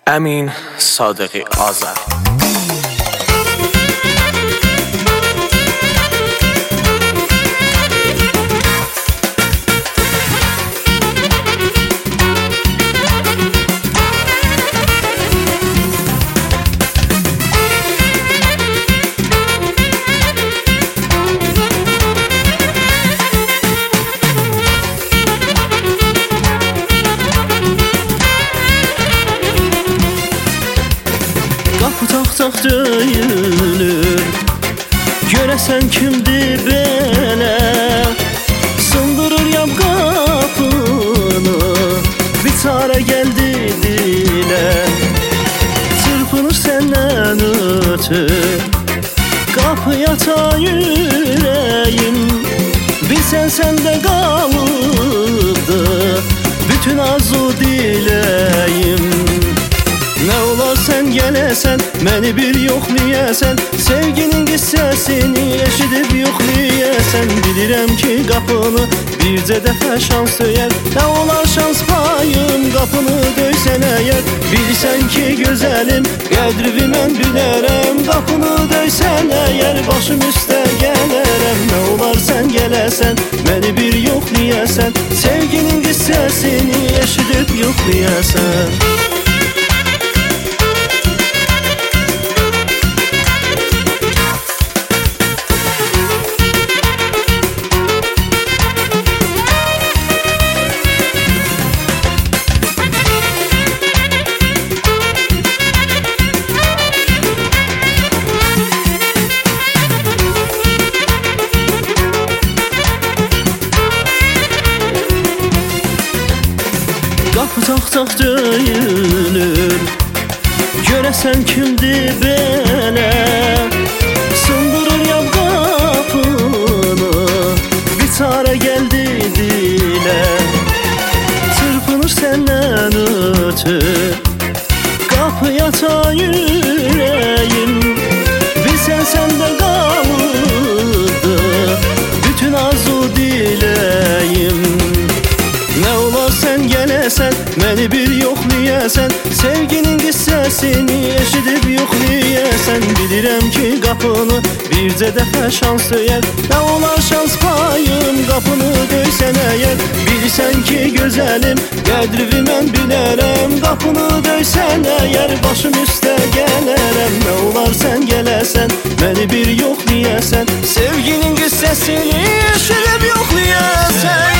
امین صادقی آذر. Qapı tax-tax döyülür, görəsən kimdir belə? Sındırır yam qapını, biçara gəldi dilə. Çırpınır səndən ötür, qapıya ta yüreğim. Bilsən səndə qalıbdı, bütün arzu diləyim. Nə olar sən gələsən, məni bir yoxlayəsən, sevginin qissəsini eşidib yoxlayəsən. Bilirəm ki qapını bircə dəfə şans döyər, nə olar şans payım qapını döysən əgər. Bilsən ki gözəlim, qədrimi mən bilərəm, qapını döysən əgər başım üstə gələrəm. Nə olar sən gələsən, məni bir yoxlayəsən, sevginin qissəsini eşidib yoxlayəsən. Qapı tax-tax döyülür, görəsən kimdir belə? Sındırır yam qapını, biçara gəldi dilə. Çırpınır səndən ötür, qapıya ta yüreğim. Bilsən səndə qalıbdı, bütün arzu diləyim. Nə olar sən gələsən, məni bir yoxlayəsən, sevginin qissəsini eşidib yoxlayəsən. Bilirəm ki qapını bircə dəfə şans döyər, nə olar şans payım qapını döysən əgər. Bilsən ki gözəlim, qədrimi mən bilərəm, qapını döysən əgər başım üstə gələrəm. Nə olar sən gələsən, məni bir yoxlayəsən, sevginin qissəsini eşidib yoxlayəsən.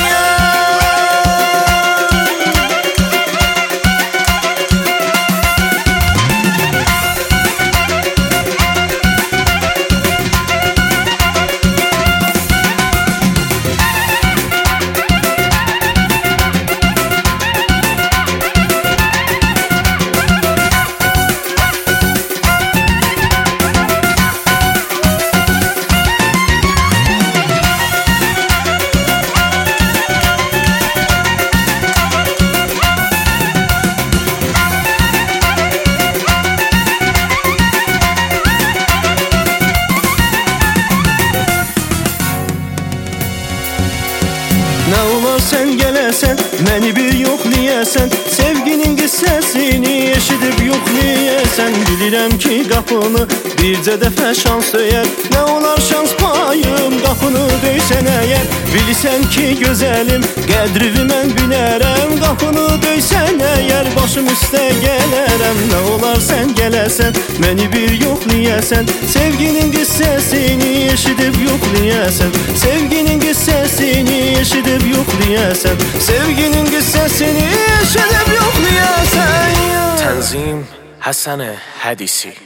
Nə olar sən gələsən, məni bir yoxlayəsən, sevginin qissəsini eşidib yoxlayəsən. Bilirəm ki qapını bircə dəfə şans döyər, nə olar şans payım qapını döysən əgər. Bilsən ki gözəlim, qədrimi mən bilərəm, qapını döysən əgər başım üstə gələrəm. Nə olar sən gələsən, məni bir yoxlayəsən, sevginin qissəsini eşidib yoxlayəsən. Sevginin qissəsini eşidib yoxlayəsən, sevginin qissəsini eşidib yoxlayəsən. تنظیم حسن حدیثی.